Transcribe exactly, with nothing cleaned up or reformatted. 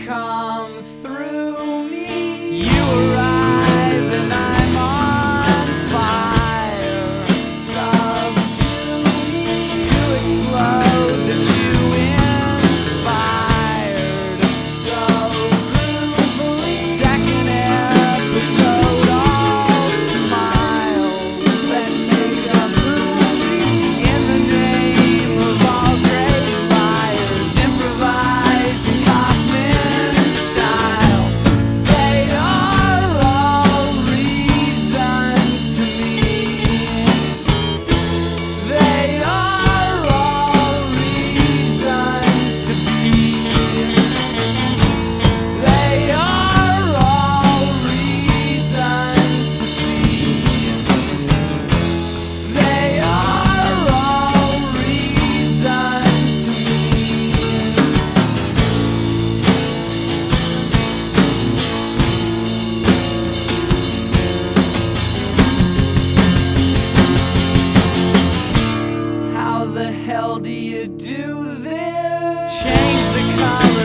come through me. You arrive and I'm on fire. Subdue me to explode that you inspired so brutally. Second episode, all smiles. Let's make a movie in the name of all great liars. Improvising Kaufman style. They are all reasons to me. They are all reasons to be. They are all reasons to see. They are all reasons to me. How the hell do you do this? Change the color